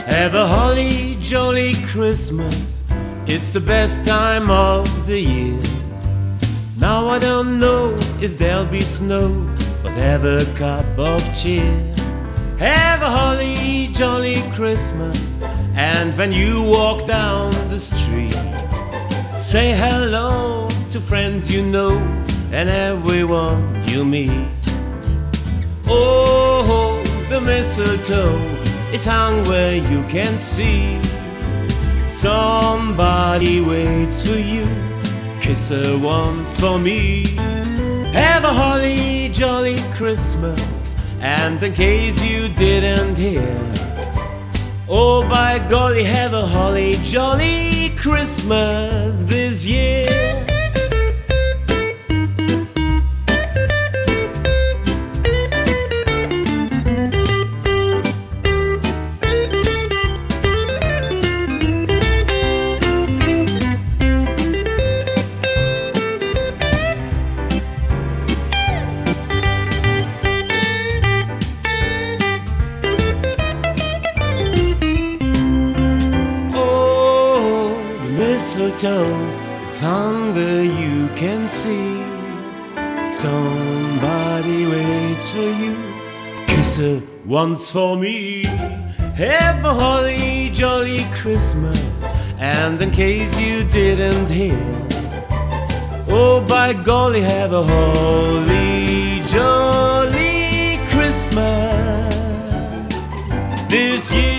Have a holly jolly Christmas, it's the best time of the year. Now I don't know if there'll be snow, but have a cup of cheer. Have a holly jolly Christmas, and when you walk down the street, say hello to friends you know and everyone you meet. Oh, the mistletoe is hung where you can see. Somebody waits for you, kiss her once for me. Have a holly jolly Christmas, and in case you didn't hear, oh by golly, have a holly jolly Christmas this year. Mistletoe is hung where you can see. Somebody waits for you, kiss her once for me. Have a holly jolly Christmas, and in case you didn't hear, oh by golly, have a holly jolly Christmas this year.